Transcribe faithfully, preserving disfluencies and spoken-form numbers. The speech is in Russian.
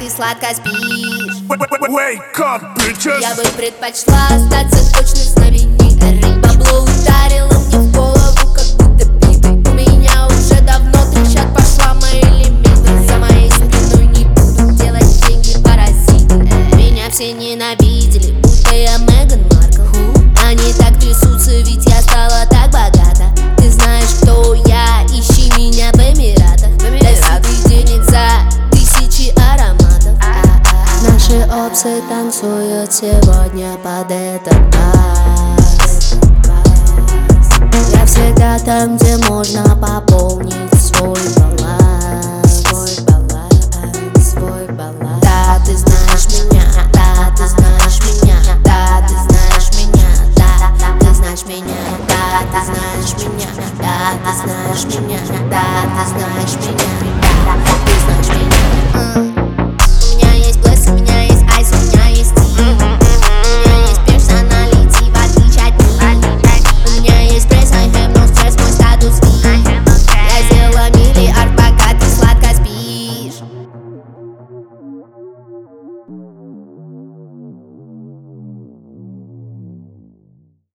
ты сладко спишь. Wake up, bitches. Я бы предпочла остаться точно знаменитой. Бабло ударило мне в голову, как будто битой. У меня уже давно трещат по швам мои лимиты. За моей спиной не будут делать деньги паразиты. Меня все ненавидели, будто я Меган Маркл. Они так трясутся, ведь я стала так богата. Ты знаешь, кто я, ищи меня в Эмиратах. До денег за тысячи ароматов. Наши опсы танцуют сегодня под этот бас. Я всегда там, где можно пополнить свой баланс. Свой баланс, свой баланс. Да, ты знаешь меня, да, ты знаешь меня, да, ты знаешь меня, да, ты знаешь меня, да, ты знаешь меня, да, ты знаешь меня, да, ты знаешь меня.